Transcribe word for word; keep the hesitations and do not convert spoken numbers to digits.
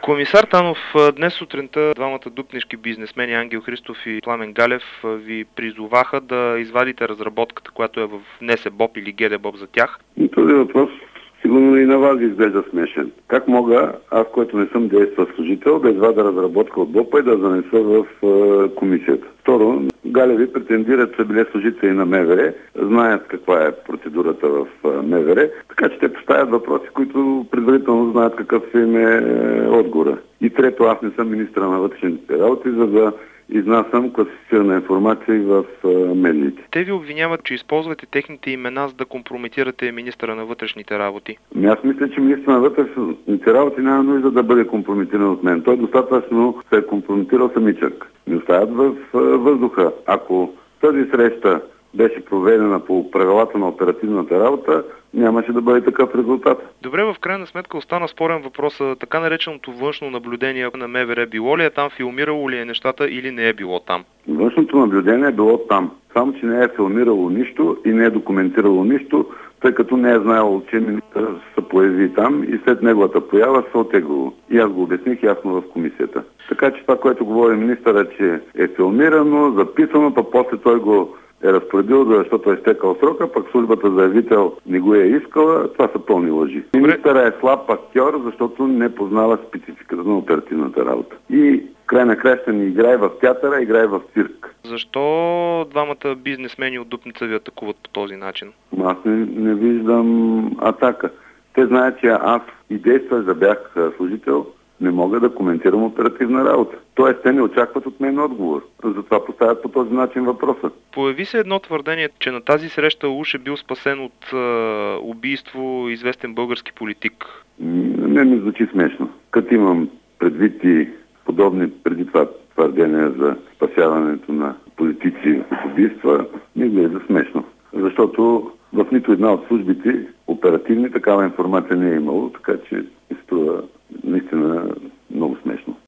Комисар Танов, днес сутринта двамата дупнишки бизнесмени Ангел Христов и Пламен Галев ви призоваха да извадите разработката, която е в НСБОП или ГДБОП за тях. И този въпрос сигурно и на вас ви изглежда смешен. Как мога, аз, който не съм действащ служител, да извада разработка от БОПа и да занеса в е, комисията? Второ, Галеви претендират, че били служители на МВР, знаят каква е процедурата в е, МВР, така че те поставят въпроси, които предварително знаят какъв им е, е отговора. И трето, аз не съм министър на вътрешните работи, за да изнасям класифицирана информация и в е, медиите. Те ви обвиняват, че използвате техните имена, за да компрометирате министъра на вътрешните работи. Ами аз мисля, че министър на вътрешните работи няма нужда да бъде компрометиран от мен. Той достатъчно се е компрометирал самичък. Не оставят в е, въздуха. Ако тази среща беше проведена по правилата на оперативната работа, нямаше да бъде такъв резултат. Добре, в крайна сметка остана спорен въпрос. Така нареченото външно наблюдение на МВР било ли е там, филмирало ли е нещата или не е било там? Външното наблюдение е било там. Само, че не е филмирало нищо и не е документирало нищо, тъй като не е знаело, че министър се появи там и след неговата поява се отегло. И аз го обясних ясно в комисията. Така че това, което говори министъра, че е филмирано, записано, па после той го е разпоредил, защото е изтекал срока, пък службата заявител не го е искала, това са пълни лъжи. Министърът е слаб актьор, защото не познава спецификата на оперативната работа. И край на краща ни играе в театъра, играе в цирк. Защо двамата бизнесмени от Дупница ви атакуват по този начин? Аз не, не виждам атака. Те знаят, че аз и действах да бях служител, не мога да коментирам оперативна работа. Тоест, те не очакват от мен отговор. Затова поставят по този начин въпроса. Появи се едно твърдение, че на тази среща уж е бил спасен от е, убийство известен български политик. Не ми звучи смешно. Като имам предвид и подобни преди това твърдения за спасяването на политици от убийства, ми изглежда смешно. Защото в нито една от службите оперативни такава информация не е имало, така че ми струва наистина много смешно.